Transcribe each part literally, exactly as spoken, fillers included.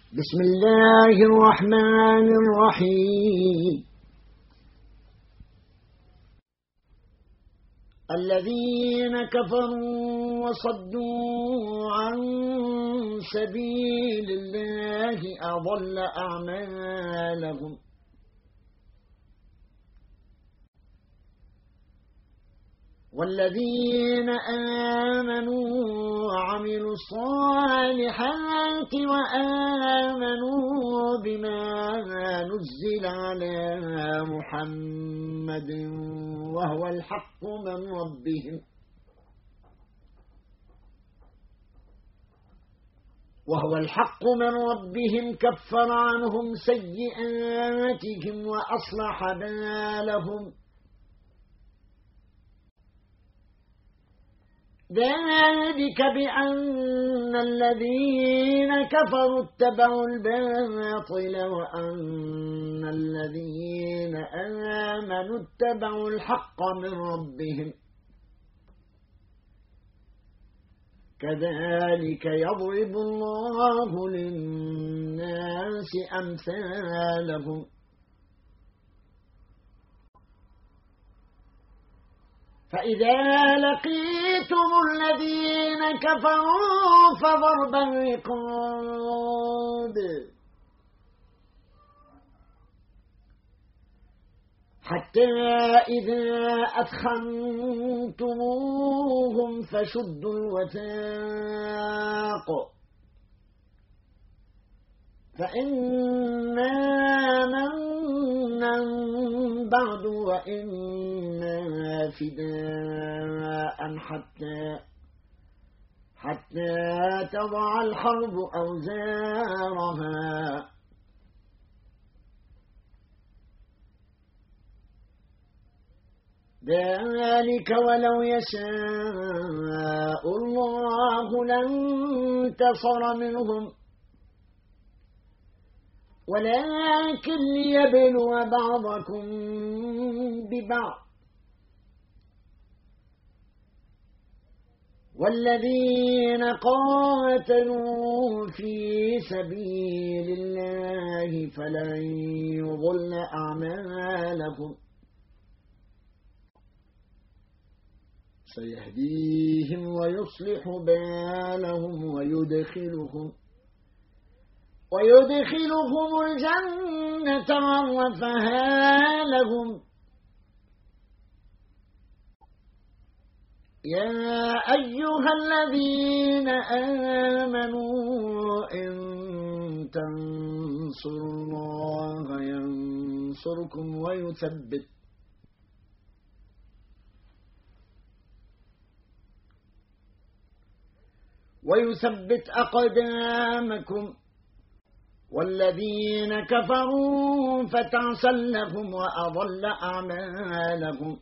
بسم الله الرحمن الرحيم. الذين كفروا وصدوا عن سبيل الله أضل أعمالهم والذين آمنوا وعملوا الصالحات وآمنوا بما نزل على محمد وهو الحق من ربهم وهو الحق من ربهم كفر عنهم سيئاتهم وأصلح بالهم ذلك بأن الذين كفروا اتبعوا الباطل وأن الذين آمنوا اتبعوا الحق من ربهم كذلك يضرب الله للناس أمثالهم فإذا لقيتم الذين كفروا فضرب الرقاب حتى إذا أثخنتموهم فشدوا الوثاق فإما منا بعد وإما فداء حتى حتى تضع الحرب أوزارها ذلك ولو يشاء الله لانتصر منهم ولكن ليبلو بعضكم ببعض والذين قاتلوا في سبيل الله فلن يضل أعمالهم سيهديهم ويصلح بالهم ويدخلهم ويدخلهم الجنة عرفها لهم يا أيها الذين آمنوا إن تنصروا الله ينصركم ويثبت ويثبت أقدامكم والذين كفروا فتعسا لهم وأضل أعمالهم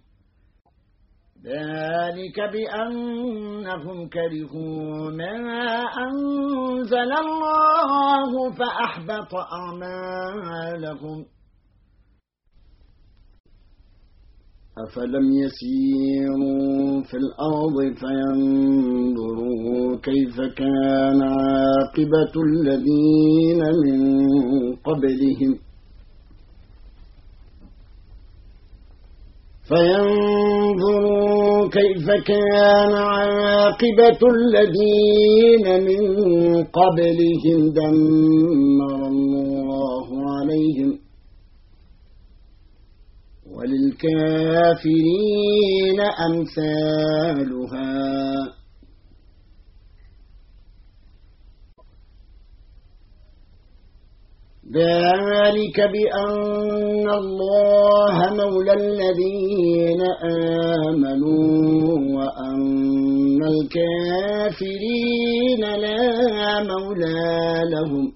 ذلك بأنهم كرهوا ما أنزل الله فأحبط أعمالهم أفلم يسيروا في الأرض فينظروا كيف كان عاقبة الذين من قبلهم فينظروا كيف كان عاقبة الذين من قبلهم دمر الله عليهم وللكافرين أمثالها ذلك بأن الله مولى الذين آمنوا وأن الكافرين لا مولى لهم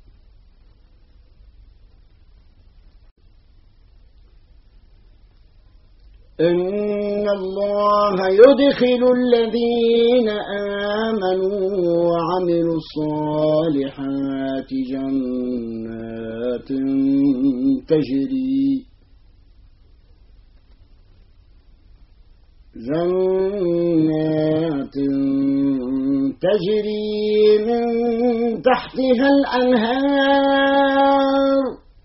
إن الله يدخل الذين آمنوا وعملوا الصالحات جنات تجري جنات تجري من تحتها الأنهار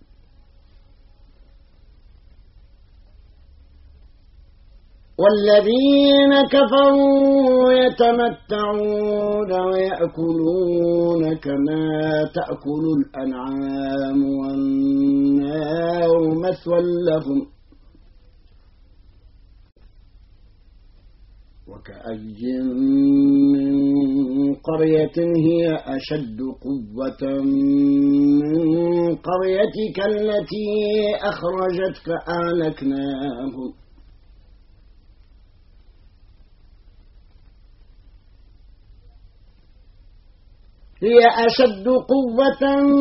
والذين كفروا يتمتعون ويأكلون كما تأكل الأنعام والنار مثوى لهم وكأي من قرية هي أشد قوة من قريتك التي أخرجتك أهلكناهم هي أشد قوة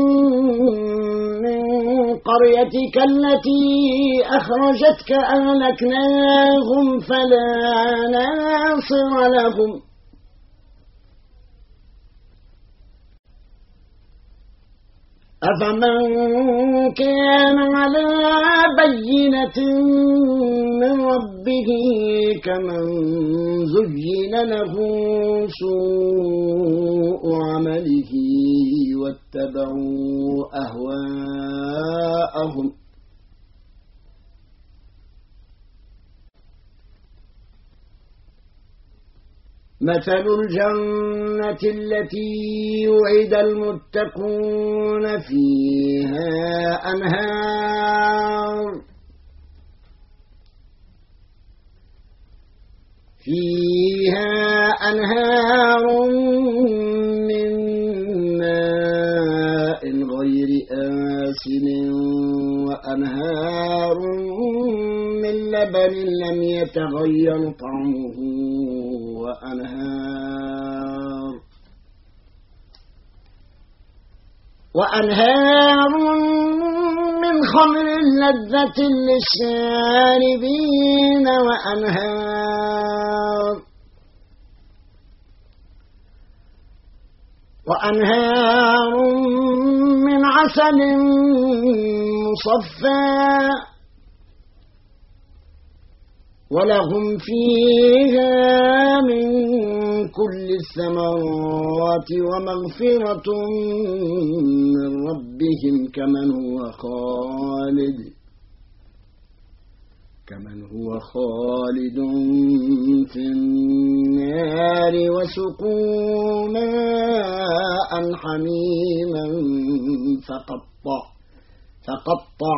من قريتك التي أخرجتك أهلكناهم فلا ناصر لهم أفمن كان على بينة من ربه كمن زين له سوء عمله واتبعوا أهواءهم مثل الجنة التي يوعد المتقون فيها أنهار فيها أنهار من ماء غير آسن وأنهار من لبن لم يتغير طعمه وأنهار وأنهار من خمر لذة للشاربين وأنهار وأنهار من عسل مصفى ولهم فيها من كل الثمرات ومغفرة من ربهم كمن هو خالد كمن هو خالد في النار وسقوا ماء حميما فقطع فقطع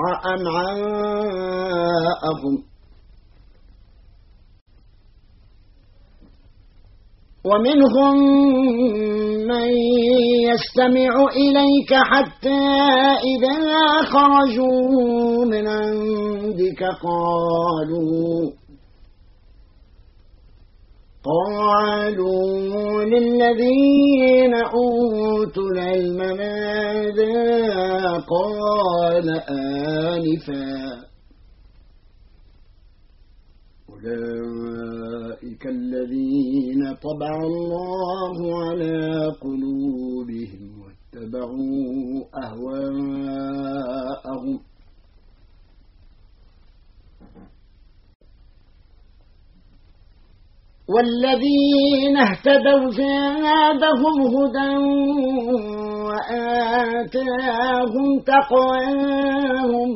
أمعاءهم ومنهم من يستمع إليك حتى إذا خرجوا من عندك قالوا قالوا للذين أوتوا العلم ماذا قال آنفا أولئك الذين طبع الله على قلوبهم واتبعوا أهواءهم والذين اهتدوا زادهم هدى وآتاهم تقواهم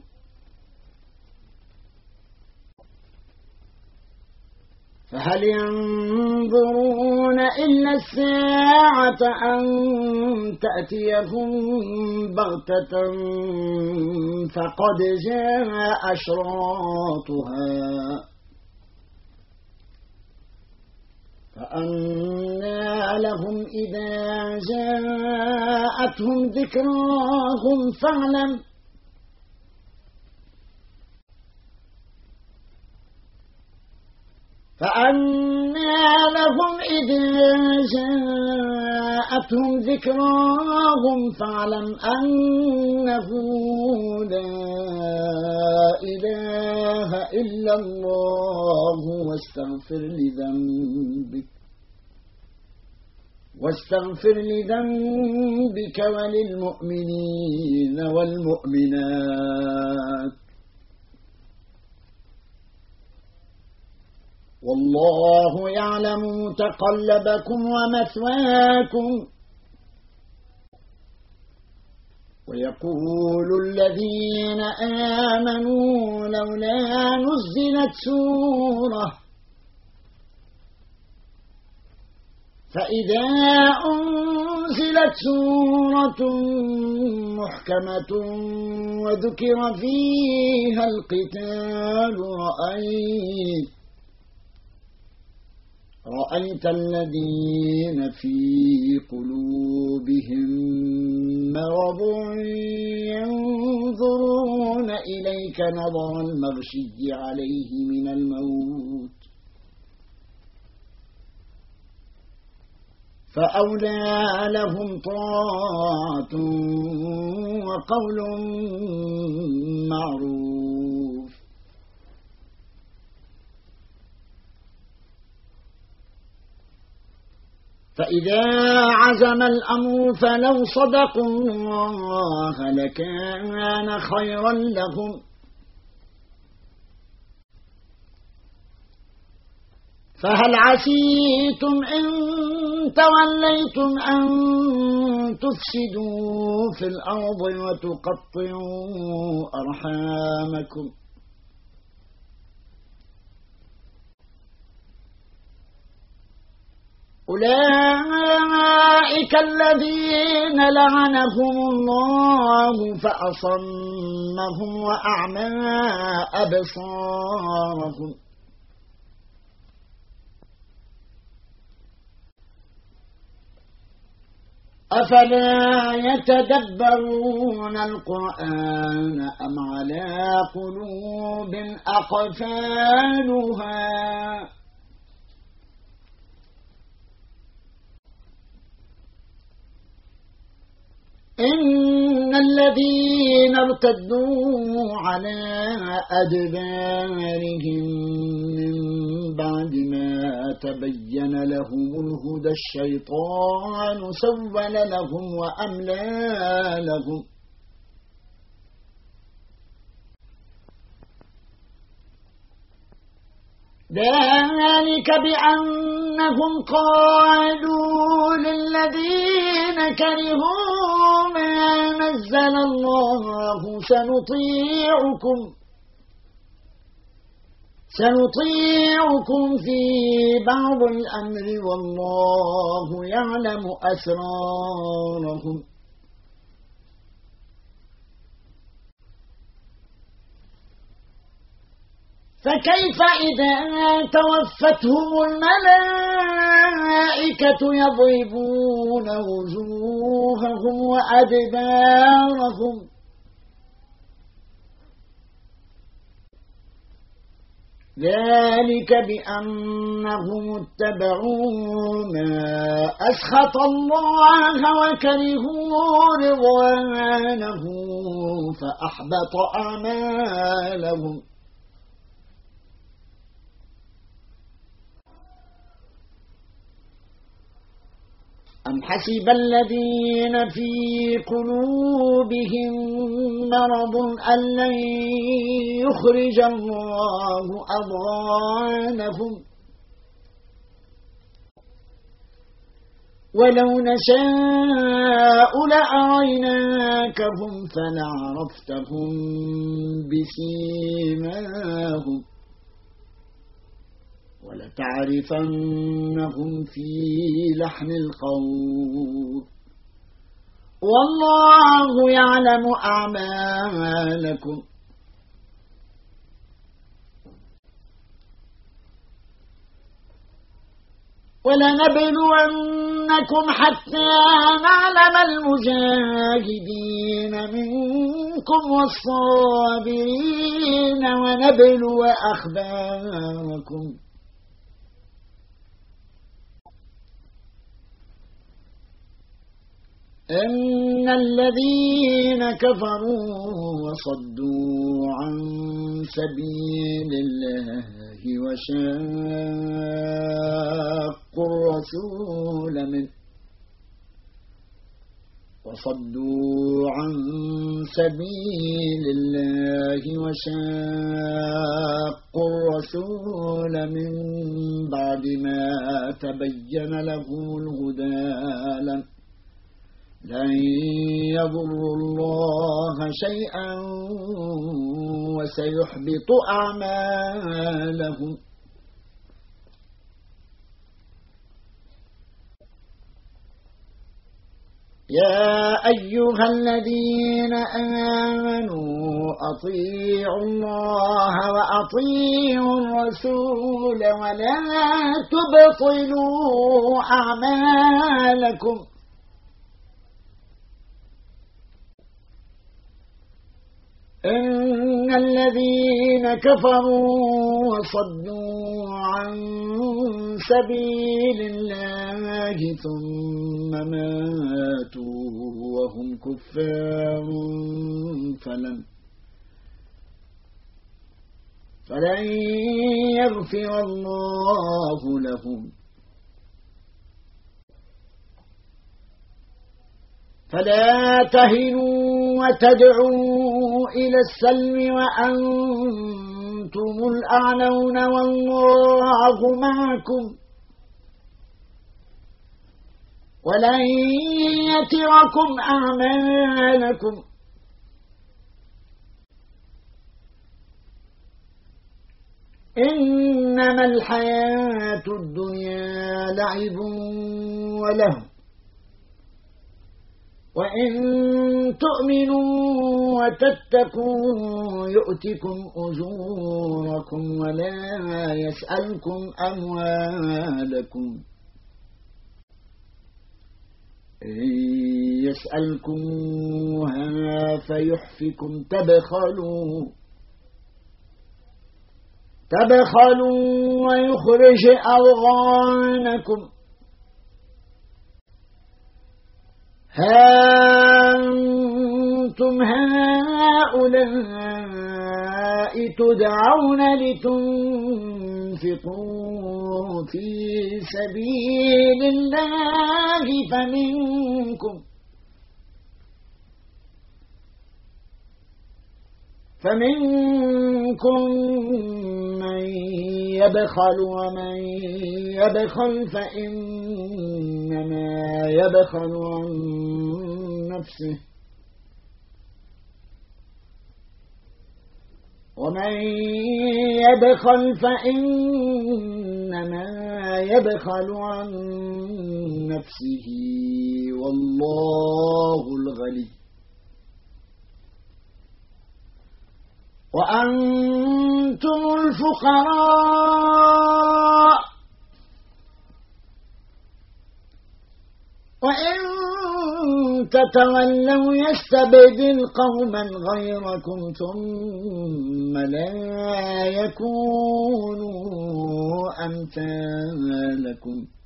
فهل ينظرون إلا الساعة أن تأتيهم بغتة فقد جاء أشراطها فأنى لهم إذا جاءتهم ذكراهم فاعلم فأنى لهم إذا جاءتهم ذكراهم فاعلم أنه لا إله إلا الله واستغفر لذنبك واستغفر لذنبك وللمؤمنين والمؤمنات والله يعلم متقلبكم ومثواكم ويقول الذين آمنوا لولا نزلت سورة فإذا أنزلت سورة محكمة وذكر فيها القتال رأيت رأيت الذين في قلوبهم مرض ينظرون إليك نظر المغشي عليه من الموت فأولى لهم طاعة وقول معروف. فإذا عزم الأمر فلو صدقوا الله لكان خيرا لهم فهل عسيتم إن توليتم أن تفسدوا في الأرض وتقطعوا أرحامكم أولئك الذين لعنهم الله فأصمهم وأعمى أبصارهم أفلا يتدبرون القرآن أم على قلوب أقفالها إن الذين ارتدوا على أدبارهم من بعد ما تبين لهم الهدى الشيطان سول لهم وأملى لهم ذلك بأنهم قالوا للذين كرهوا ما نزل الله سنطيعكم سنطيعكم في بعض الأمر والله يعلم أسرارهم فكيف إذا توفتهم الملائكة يضربون وجوههم وأدبارهم ذلك بأنهم اتبعوا ما أسخط الله وكرهوا رضوانه فأحبط أعمالهم أم حسب الذين في قلوبهم مرض أن لن يخرج الله أضغانهم ولو نشاء لأريناكهم فلعرفتهم بسيماهم ولتعرفنهم في لحن القول والله يعلم أعمالكم ولنبلونكم حتى نعلم المجاهدين منكم والصابرين ونبلو أخباركم إن الذين كفروا وصدوا عن سبيل الله وشاقوا الرسول منه وصدوا عن سبيل الله وشاقوا الرسول من بعد ما تبين له الهدى لن يضروا الله شيئا وسيحبط أعمالهم. يا أيها الذين آمنوا أطيعوا الله وأطيعوا الرسول ولا تبطلوا أعمالكم. إن الذين كفروا وصدوا عن سبيل الله ثم ماتوا وهم كفار فلن فلن يغفر الله لهم. فلا تهنوا وتدعوا إلى السلم وأنتم الأعلون والله معكم ولن يتركم أعمالكم. إنما الحياة الدنيا لعب وله وإن تؤمنوا وتتقوا يؤتكم أجوركم ولا يسألكم أموالكم. إن يسألكموها فيحفكم تبخلوا تبخلوا ويخرج أضغانكم. ها أنتم هؤلاء تدعون لتنفقوا في سبيل الله فمنكم فمنكم من يبخل ومن يبخل فإنما يبخل عن نفسه ومن يبخل فإنما يبخل عن نفسه والله الغني وأنتم الفقراء وإن تتولوا يستبدل قوما غيركم ثم لا يكونوا أمثالكم.